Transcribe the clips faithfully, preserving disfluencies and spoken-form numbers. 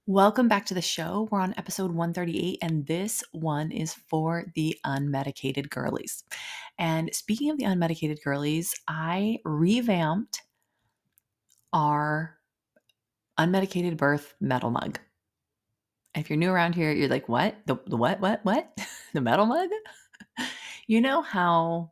Welcome back to the show. We're on episode one thirty-eight, and this one is for the unmedicated girlies. And speaking of the unmedicated girlies, I revamped our unmedicated birth metal mug. If you're new around here, you're like, what? The, the what, what, what? The metal mug? You know how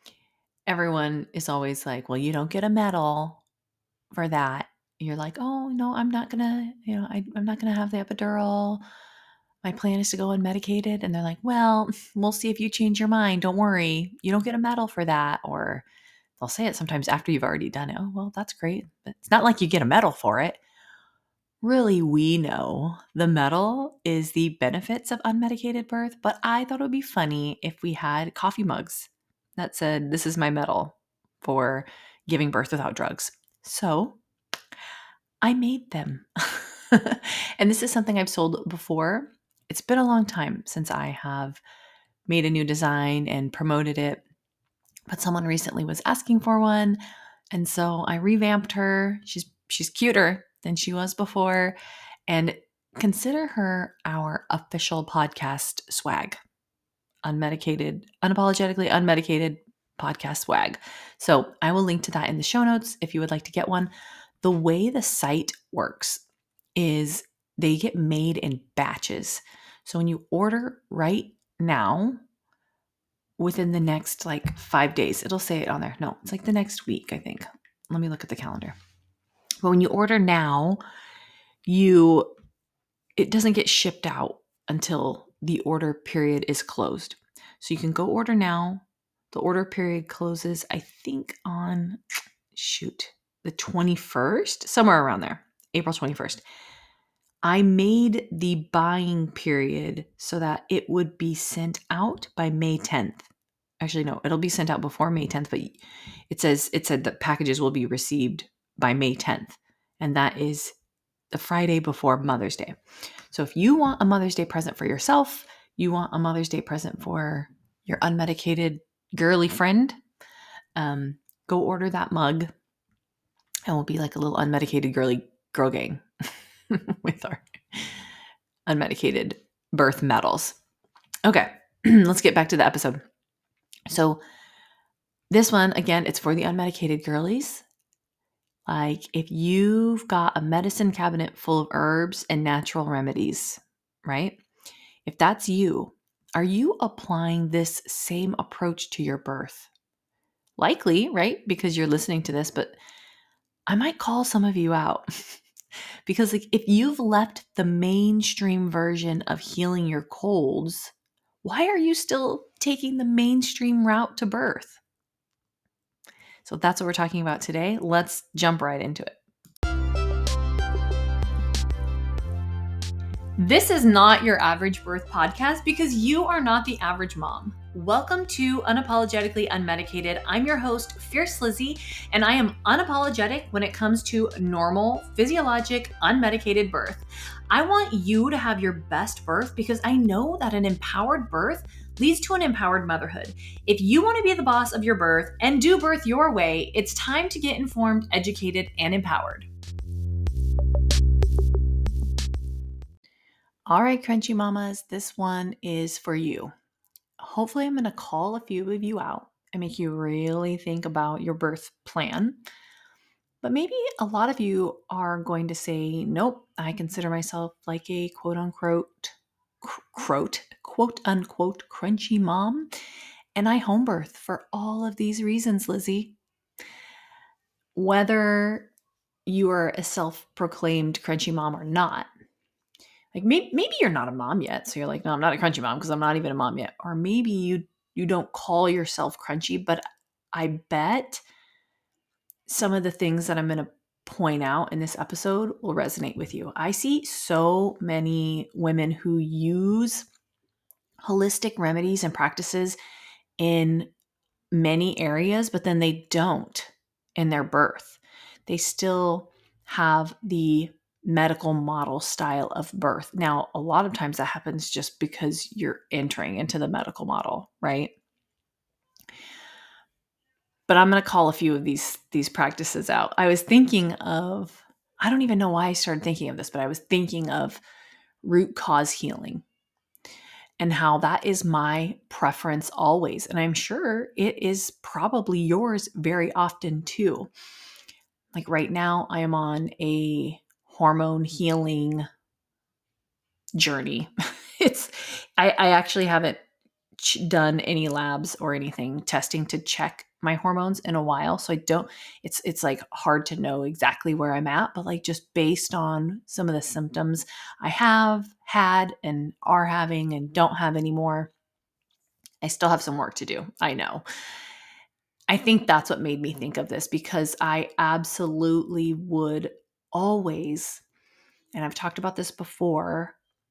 everyone is always like, well, you don't get a medal for that. You're like, oh, no, I'm not going to, you know, I, I'm not going to have the epidural. My plan is to go unmedicated. And they're like, well, we'll see if you change your mind. Don't worry. You don't get a medal for that. Or they'll say it sometimes after you've already done it. Oh, well, that's great. But it's not like you get a medal for it. Really, we know the medal is the benefits of unmedicated birth, but I thought it would be funny if we had coffee mugs that said, this is my medal for giving birth without drugs. So I made them. And this is something I've sold before. It's been a long time since I have made a new design and promoted it, but someone recently was asking for one. And so I revamped her. She's she's cuter than she was before. And consider her our official podcast swag. Unmedicated, unapologetically unmedicated podcast swag. So I will link to that in the show notes if you would like to get one. The way the site works is they get made in batches. So when you order right now, within the next like five days, it'll say it on there. No, it's like the next week, I think. Let me look at the calendar. But when you order now, you it doesn't get shipped out until the order period is closed. So you can go order now. The order period closes, I think, on, shoot, the twenty-first, somewhere around there, April twenty-first. I made the buying period so that it would be sent out by May tenth. Actually, no, it'll be sent out before May tenth, but it says it said that packages will be received by May tenth. And that is the Friday before Mother's Day. So if you want a Mother's Day present for yourself, you want a Mother's Day present for your unmedicated girly friend, um, go order that mug and we'll be like a little unmedicated girly girl gang with our unmedicated birth medals. Okay, let's get back to the episode. So this one, again, it's for the unmedicated girlies. Like if you've got a medicine cabinet full of herbs and natural remedies, right? If that's you, are you applying this same approach to your birth? Likely, right? Because you're listening to this, but I might call some of you out. Because like if you've left the mainstream version of healing your colds, why are you still taking the mainstream route to birth? So that's what we're talking about today. Let's jump right into it. This is not your average birth podcast because you are not the average mom. Welcome to Unapologetically Unmedicated. I'm your host, Fierce Lizzie, and I am unapologetic when it comes to normal, physiologic, unmedicated birth. I want you to have your best birth because I know that an empowered birth leads to an empowered motherhood. If you want to be the boss of your birth and do birth your way, it's time to get informed, educated, and empowered. All right, Crunchy Mamas, this one is for you. Hopefully, I'm going to call a few of you out and make you really think about your birth plan. But maybe a lot of you are going to say, nope, I consider myself like a quote unquote, quote, quote unquote, crunchy mom. And I home birth for all of these reasons, Lizzie. Whether you are a self-proclaimed crunchy mom or not, like maybe, maybe you're not a mom yet. So you're like, no, I'm not a crunchy mom because I'm not even a mom yet. Or maybe you you don't call yourself crunchy, but I bet some of the things that I'm going to point out in this episode will resonate with you. I see so many women who use holistic remedies and practices in many areas, but then they don't in their birth. They still have the medical model style of birth. Now, a lot of times that happens just because you're entering into the medical model, right? But I'm going to call a few of these, these practices out. I was thinking of I don't even know why I started thinking of this, but I was thinking of root cause healing and how that is my preference always. And I'm sure it is probably yours very often too. Like right now, I am on a hormone healing journey. it's, I, I actually haven't ch- done any labs or anything testing to check my hormones in a while. So I don't, it's, it's like hard to know exactly where I'm at, but like just based on some of the symptoms I have had and are having and don't have anymore, I still have some work to do. I know. I think that's what made me think of this because I absolutely would always, and I've talked about this before,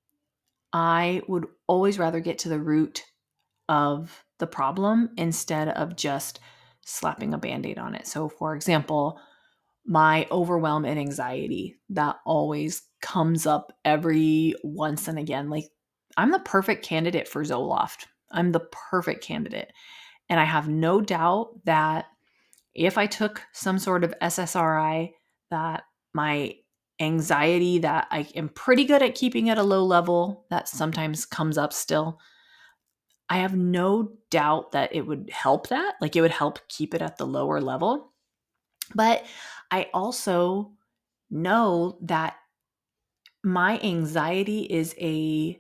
I would always rather get to the root of the problem instead of just slapping a band-aid on it. So for example, my overwhelm and anxiety that always comes up every once and again. Like I'm the perfect candidate for Zoloft. I'm the perfect candidate. And I have no doubt that if I took some sort of S S R I, that my anxiety that I am pretty good at keeping at a low level that sometimes comes up still, I have no doubt that it would help that. Like it would help keep it at the lower level. But I also know that my anxiety is a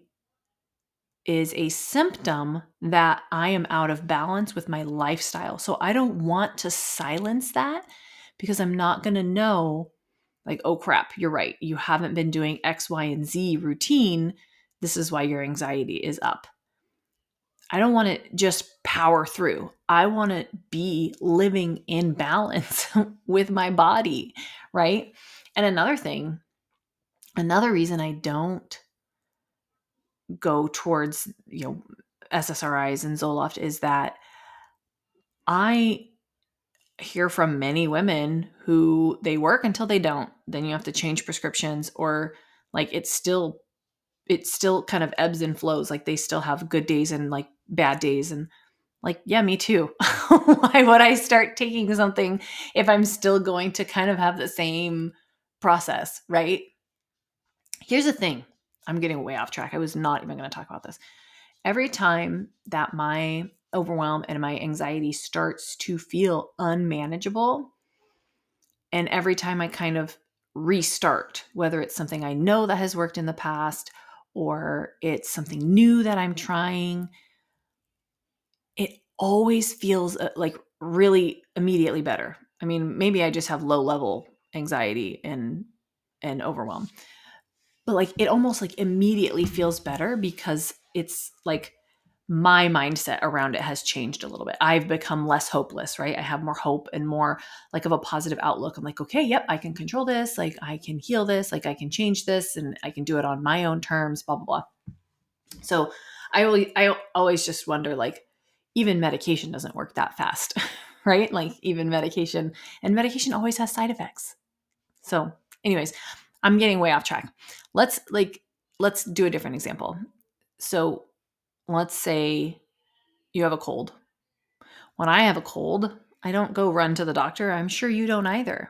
is a symptom that I am out of balance with my lifestyle. So I don't want to silence that because I'm not going to know like, oh crap, you're right. You haven't been doing X, Y, and Z routine. This is why your anxiety is up. I don't want to just power through. I want to be living in balance with my body, right? And another thing, another reason I don't go towards, you know, S S R Is and Zoloft is that I hear from many women who they work until they don't. Then you have to change prescriptions or like it's still it still kind of ebbs and flows. Like they still have good days and like bad days and like, yeah, me too. Why would I start taking something if I'm still going to kind of have the same process, right? Here's the thing. I'm getting way off track. I was not even going to talk about this. Every time that my overwhelm and my anxiety starts to feel unmanageable, and every time I kind of restart, whether it's something I know that has worked in the past or it's something new that I'm trying, it always feels uh, like really immediately better. I mean, maybe I just have low level anxiety and and overwhelm. But like it almost like immediately feels better because it's like my mindset around it has changed a little bit. I've become less hopeless, right? I have more hope and more like of a positive outlook. I'm like, okay, yep, I can control this. Like I can heal this. Like I can change this and I can do it on my own terms, blah, blah, blah. So I always, I always just wonder like, even medication doesn't work that fast, right? Like even medication and medication always has side effects. So anyways, I'm getting way off track. Let's like, let's do a different example. So let's say you have a cold. When I have a cold, I don't go run to the doctor. I'm sure you don't either.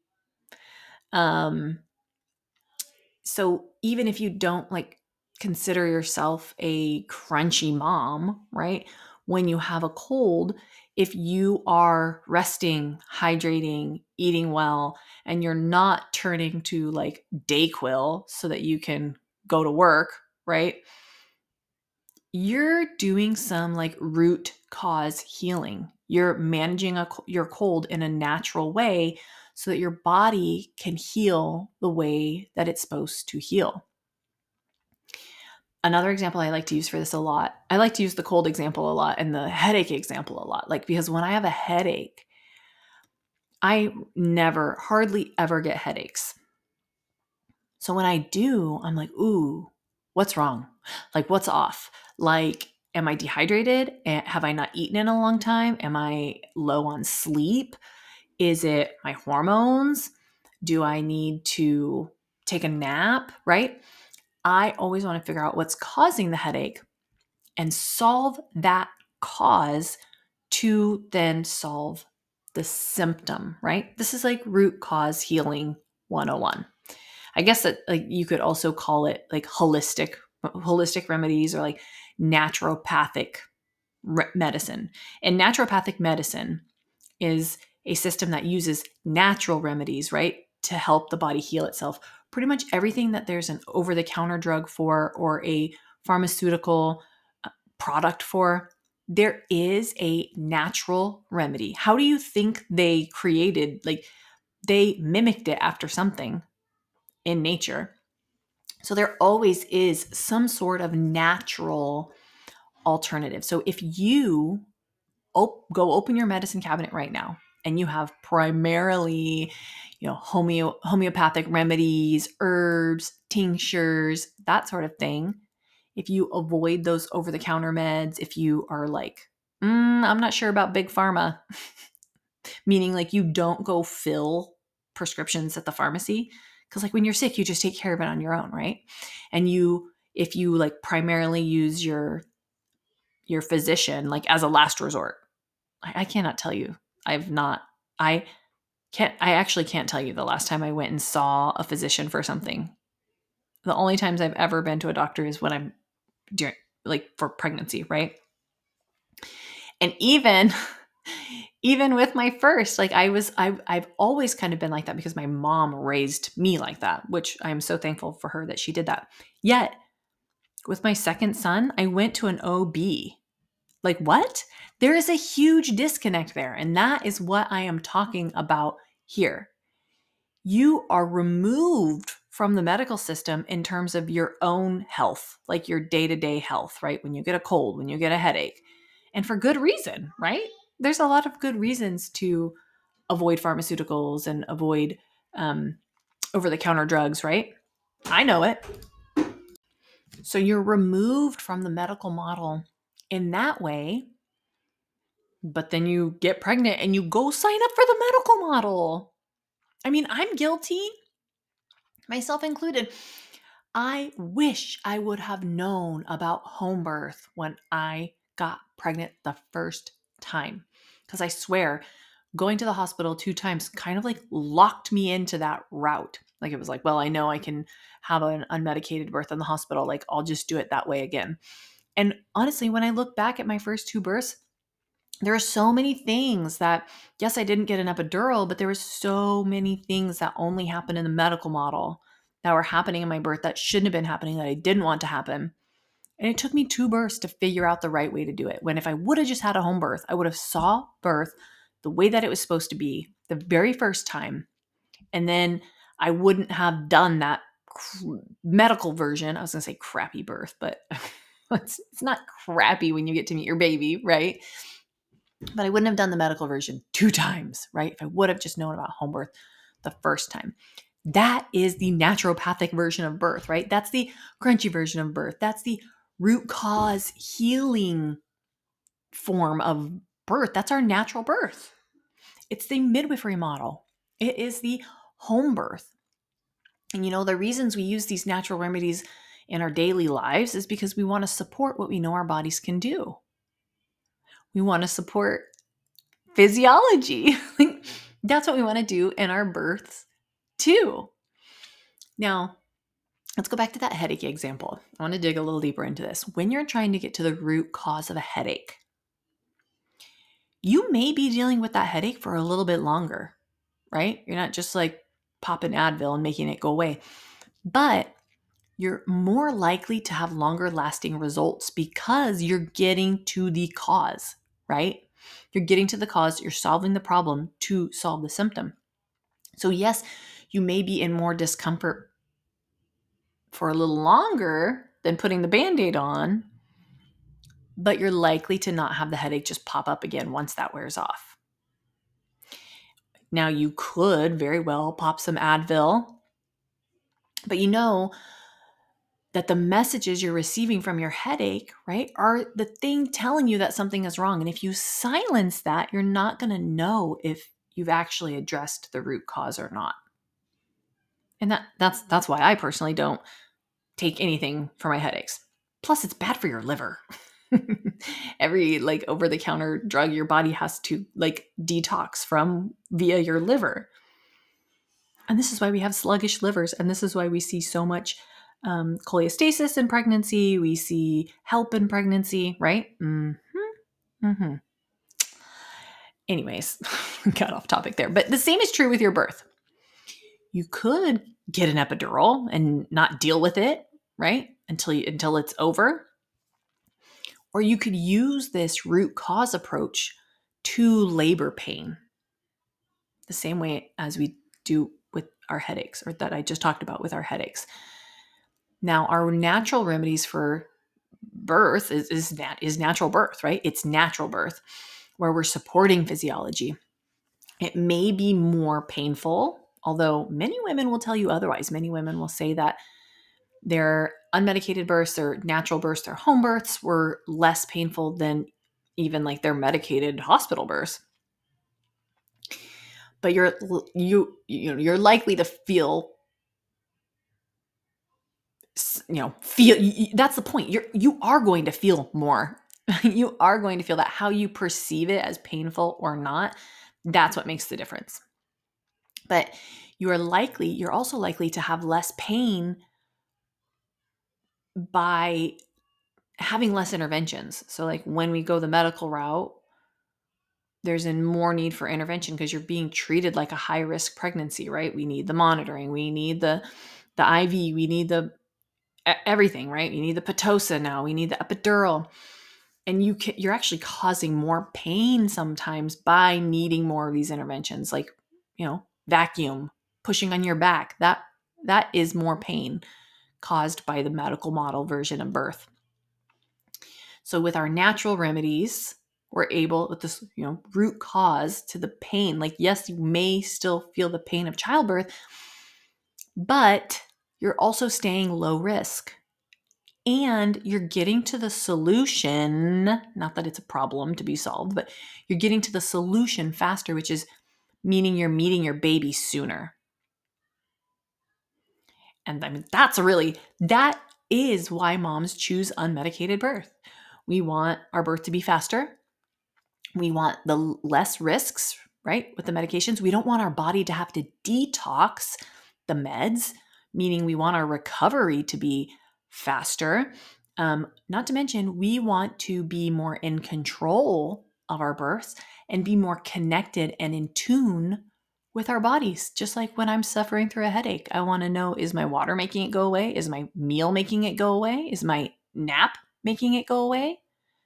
Um, so even if you don't like consider yourself a crunchy mom, right? When you have a cold, if you are resting, hydrating, eating well, and you're not turning to like Dayquil so that you can go to work, right? You're doing some like root cause healing. You're managing a, your cold in a natural way so that your body can heal the way that it's supposed to heal. Another example I like to use for this a lot, I like to use the cold example a lot and the headache example a lot. Like, because when I have a headache, I never, hardly ever get headaches. So when I do, I'm like, ooh, what's wrong? Like, what's off? Like, am I dehydrated? Have I not eaten in a long time? Am I low on sleep? Is it my hormones? Do I need to take a nap? Right? I always want to figure out what's causing the headache and solve that cause to then solve the symptom, right? This is like root cause healing one oh one. I guess that like you could also call it like holistic, holistic remedies or like naturopathic re- medicine. And naturopathic medicine is a system that uses natural remedies, right, to help the body heal itself. Pretty much everything that there's an over-the-counter drug for or a pharmaceutical uh, product for, there is a natural remedy. How do you think they created, like they mimicked it after something in nature? So there always is some sort of natural alternative. So if you op- go open your medicine cabinet right now and you have primarily, you know, homeo- homeopathic remedies, herbs, tinctures, that sort of thing, if you avoid those over-the-counter meds, if you are like, mm, I'm not sure about big pharma, meaning like you don't go fill prescriptions at the pharmacy, because like when you're sick, you just take care of it on your own, right? And you, if you like primarily use your your physician like as a last resort, I, I cannot tell you. I've not. I can't. I actually can't tell you the last time I went and saw a physician for something. The only times I've ever been to a doctor is when I'm during like for pregnancy, right? And even even with my first, like I was, I've, I've always kind of been like that because my mom raised me like that, which I'm so thankful for her that she did that. Yet with my second son, I went to an O B. Like what? There is a huge disconnect there. And that is what I am talking about here. You are removed from the medical system in terms of your own health, like your day-to-day health, right? When you get a cold, when you get a headache, and for good reason, right? There's a lot of good reasons to avoid pharmaceuticals and avoid um, over-the-counter drugs, right? I know it. So you're removed from the medical model in that way, but then you get pregnant and you go sign up for the medical model. I mean, I'm guilty, myself included. I wish I would have known about home birth when I got pregnant the first time. Because I swear, going to the hospital two times kind of like locked me into that route. Like it was like, well, I know I can have an unmedicated birth in the hospital. Like I'll just do it that way again. And honestly, when I look back at my first two births, there are so many things that, yes, I didn't get an epidural, but there were so many things that only happened in the medical model that were happening in my birth that shouldn't have been happening, that I didn't want to happen. And it took me two births to figure out the right way to do it. When if I would have just had a home birth, I would have saw birth the way that it was supposed to be the very first time. And then I wouldn't have done that cr- medical version. I was going to say crappy birth, but it's, it's not crappy when you get to meet your baby, right? But I wouldn't have done the medical version two times, right? If I would have just known about home birth the first time. That is the naturopathic version of birth, right? That's the crunchy version of birth. That's the root cause healing form of birth. That's our natural birth. It's the midwifery model. It is the home birth. And you know, the reasons we use these natural remedies in our daily lives is because we want to support what we know our bodies can do. We want to support physiology. That's what we want to do in our births too. Now, let's go back to that headache example. I want to dig a little deeper into this. When you're trying to get to the root cause of a headache, you may be dealing with that headache for a little bit longer, right? You're not just like popping Advil and making it go away, but you're more likely to have longer lasting results because you're getting to the cause, right? You're getting to the cause, you're solving the problem to solve the symptom. So yes, you may be in more discomfort for a little longer than putting the Band-Aid on, but you're likely to not have the headache just pop up again once that wears off. Now, you could very well pop some Advil, but you know that the messages you're receiving from your headache, right, are the thing telling you that something is wrong. And if you silence that, you're not going to know if you've actually addressed the root cause or not. And that that's that's why I personally don't take anything for my headaches. Plus, it's bad for your liver. Every like over-the-counter drug your body has to like detox from via your liver. And this is why we have sluggish livers. And this is why we see so much um, cholestasis in pregnancy. We see HELP in pregnancy, right? Mm-hmm. Mm-hmm. Anyways, got off topic there. But the same is true with your birth. You could get an epidural and not deal with it, right? Until you, until it's over. Or you could use this root cause approach to labor pain, the same way as we do with our headaches, or that I just talked about with our headaches. Now, our natural remedies for birth is, is, nat- is natural birth, right? It's natural birth where we're supporting physiology. It may be more painful, although many women will tell you otherwise. Many women will say that their unmedicated births, their natural births, their home births were less painful than even like their medicated hospital births. But you're you you know you're likely to feel you know feel that's the point. You're you are going to feel more. You are going to feel that. How you perceive it as painful or not, that's what makes the difference. But you are likely you're also likely to have less pain by having less interventions. So like when we go the medical route, there's a more need for intervention because you're being treated like a high risk pregnancy, right? We need the monitoring, we need the the I V, we need the everything, right? You need the Pitocin now, we need the epidural. And you can, you're actually causing more pain sometimes by needing more of these interventions, like, you know, vacuum, pushing on your back. That that is more pain caused by the medical model version of birth. So with our natural remedies, we're able with this, you know, root cause to the pain. Like, yes, you may still feel the pain of childbirth, but you're also staying low risk. And you're getting to the solution, not that it's a problem to be solved, but you're getting to the solution faster, which is meaning you're meeting your baby sooner. And I mean, that's really, that is why moms choose unmedicated birth. We want our birth to be faster. We want the less risks, right? With the medications, we don't want our body to have to detox the meds, meaning we want our recovery to be faster. Um, not to mention, we want to be more in control of our births and be more connected and in tune with our bodies. Just like when I'm suffering through a headache, I want to know, is my water making it go away? Is my meal making it go away? Is my nap making it go away?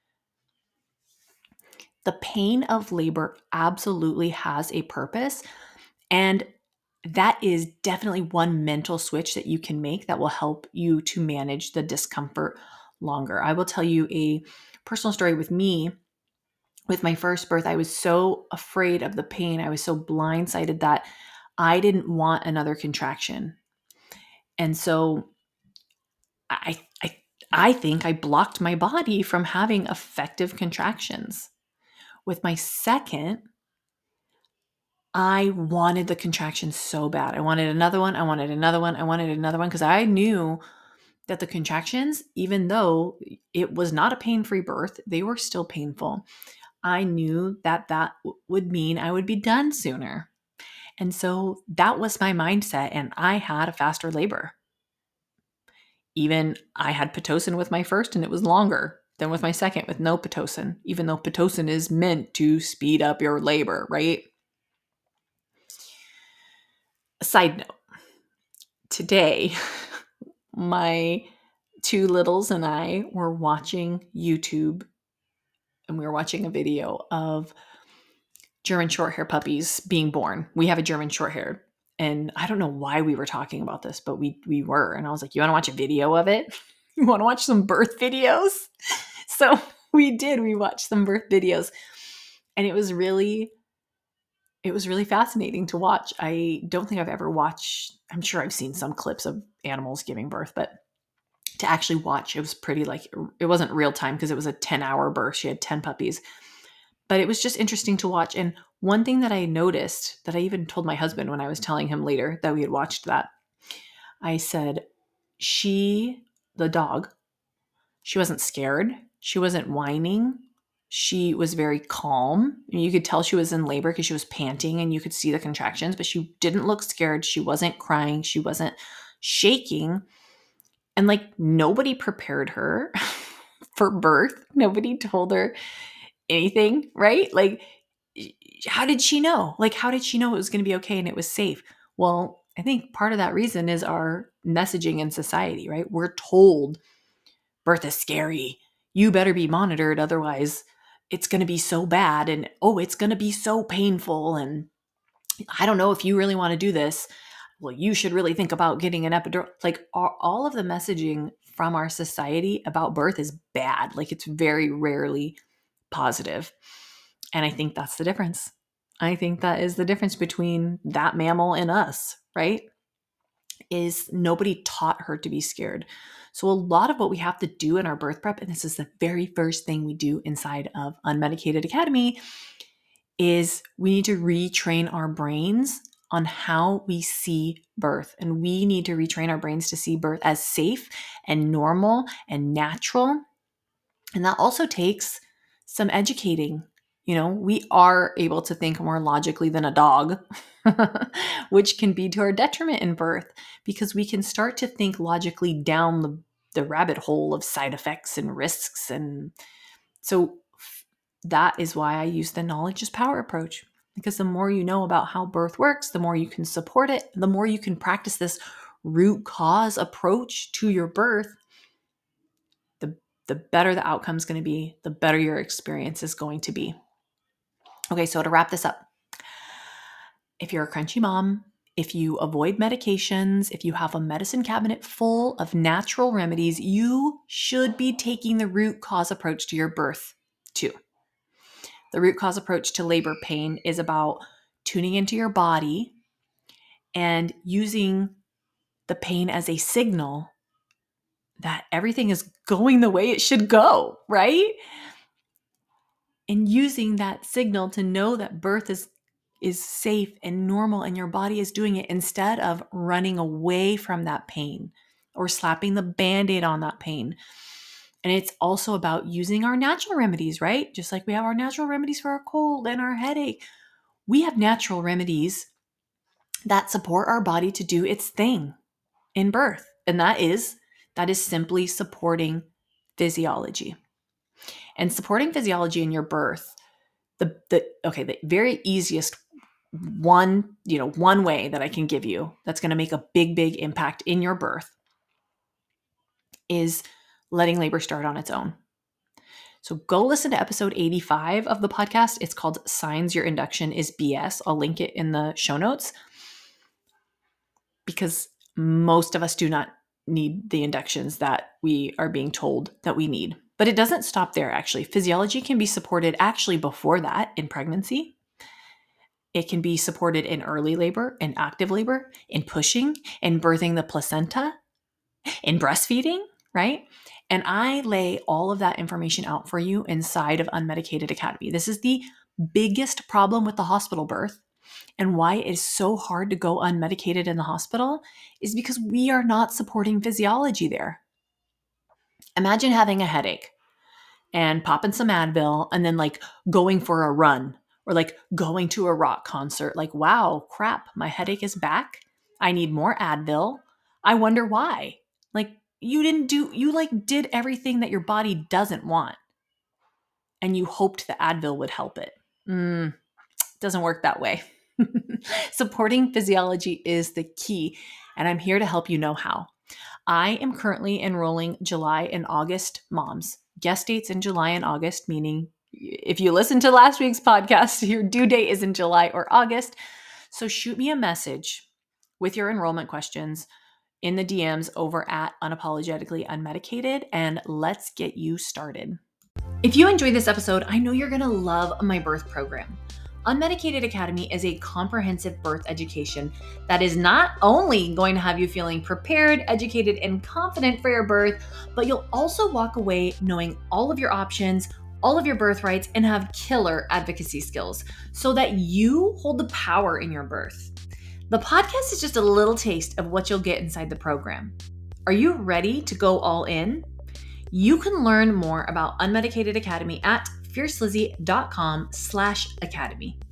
The pain of labor absolutely has a purpose. And that is definitely one mental switch that you can make that will help you to manage the discomfort longer. I will tell you a personal story with me. With my first birth, I was so afraid of the pain. I was so blindsided that I didn't want another contraction. And so I, I, I think I blocked my body from having effective contractions. With my second, I wanted the contraction so bad. I wanted another one. I wanted another one. I wanted another one because I knew that the contractions, even though it was not a pain-free birth, they were still painful. I knew that that w- would mean I would be done sooner. And so that was my mindset. And I had a faster labor. Even I had Pitocin with my first and it was longer than with my second with no Pitocin, even though Pitocin is meant to speed up your labor, right? Side note, today, my two littles and I were watching YouTube and we were watching a video of German Shorthair puppies being born. We have a German Shorthair. And I don't know why we were talking about this, but we we were. And I was like, you want to watch a video of it? You want to watch some birth videos? So we did. We watched some birth videos. And it was really it was really fascinating to watch. I don't think I've ever watched, I'm sure I've seen some clips of animals giving birth, but to actually watch, it was pretty like, it wasn't real time because it was a ten hour birth. She had ten puppies, but it was just interesting to watch. And one thing that I noticed that I even told my husband when I was telling him later that we had watched that, I said, she, the dog, she wasn't scared. She wasn't whining. She was very calm. You could tell she was in labor because she was panting and you could see the contractions, but she didn't look scared. She wasn't crying. She wasn't shaking. And like nobody prepared her for birth. Nobody told her anything, right? Like, how did she know? Like, how did she know it was going to be okay and it was safe? Well, I think part of that reason is our messaging in society, right? We're told birth is scary. You better be monitored. Otherwise, it's going to be so bad. And oh, it's going to be so painful. And I don't know if you really want to do this. Well, you should really think about getting an epidural. Like all of the messaging from our society about birth is bad. Like it's very rarely positive. And I think that's the difference. I think that is the difference between that mammal and us, right? Is nobody taught her to be scared. So a lot of what we have to do in our birth prep, and this is the very first thing we do inside of Unmedicated Academy, is we need to retrain our brains on how we see birth. And we need to retrain our brains to see birth as safe and normal and natural. And that also takes some educating. You know, we are able to think more logically than a dog, which can be to our detriment in birth because we can start to think logically down the, the rabbit hole of side effects and risks. And so that is why I use the knowledge is power approach, because the more you know about how birth works, the more you can support it, the more you can practice this root cause approach to your birth, the, the better the outcome is going to be, the better your experience is going to be. Okay, so to wrap this up, if you're a crunchy mom, if you avoid medications, if you have a medicine cabinet full of natural remedies, you should be taking the root cause approach to your birth too. The root cause approach to labor pain is about tuning into your body and using the pain as a signal that everything is going the way it should go, right? And using that signal to know that birth is, is safe and normal and your body is doing it instead of running away from that pain or slapping the Band-Aid on that pain. And it's also about using our natural remedies, right? Just like we have our natural remedies for our cold and our headache. We have natural remedies that support our body to do its thing in birth. And that is, that is simply supporting physiology. And supporting physiology in your birth, the, the okay, the very easiest one, you know, one way that I can give you that's going to make a big, big impact in your birth is letting labor start on its own. So go listen to episode eighty-five of the podcast. It's called Signs Your Induction is B S. I'll link it in the show notes because most of us do not need the inductions that we are being told that we need. But it doesn't stop there, actually. Physiology can be supported actually before that in pregnancy. It can be supported in early labor, in active labor, in pushing, in birthing the placenta, in breastfeeding, right? And I lay all of that information out for you inside of Unmedicated Academy. This is the biggest problem with the hospital birth and why it is so hard to go unmedicated in the hospital is because we are not supporting physiology there. Imagine having a headache and popping some Advil and then like going for a run or like going to a rock concert. Like, wow, crap, my headache is back. I need more Advil. I wonder why. Like you didn't do, you like did everything that your body doesn't want. And you hoped the Advil would help it. Mm, doesn't work that way. Supporting physiology is the key. And I'm here to help you know how. I am currently enrolling July and August moms. Guest dates in July and August, meaning if you listen to last week's podcast, your due date is in July or August. So shoot me a message with your enrollment questions in the D Ms over at Unapologetically Unmedicated, and let's get you started. If you enjoyed this episode, I know you're going to love my birth program. Unmedicated Academy is a comprehensive birth education that is not only going to have you feeling prepared, educated, and confident for your birth, but you'll also walk away knowing all of your options, all of your birth rights, and have killer advocacy skills so that you hold the power in your birth. The podcast is just a little taste of what you'll get inside the program. Are you ready to go all in? You can learn more about Unmedicated Academy at fiercelizzie.com slash academy.